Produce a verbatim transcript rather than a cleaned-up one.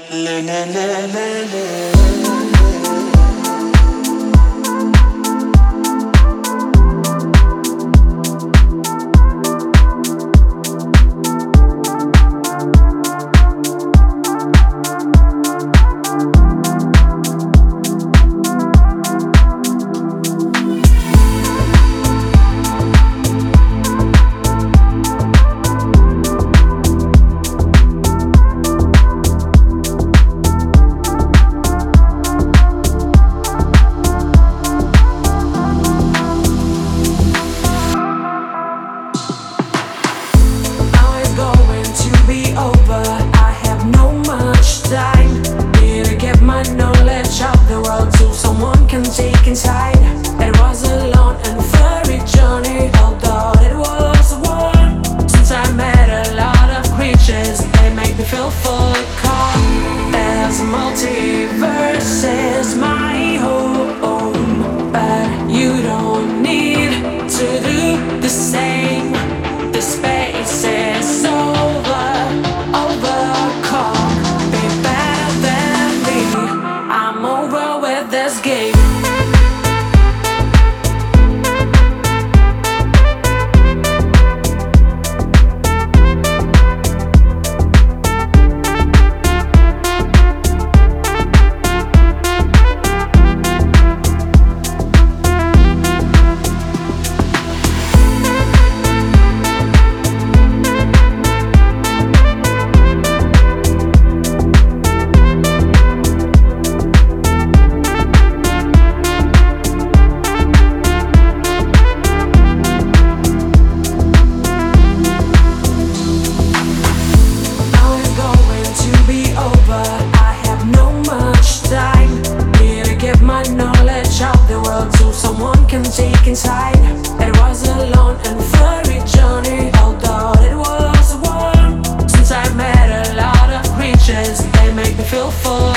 La la la la la. Take inside. It was a long and furry journey, although it was one. Since I met a lot of creatures, they make me feel fully calm. There's multiverses, my home, but you don't need to do the same. The space is over, overcome. Be better than me. I'm over with this game. Take inside. It was a long and furry journey, although it was one. Since I met a lot of creatures, they make me feel full.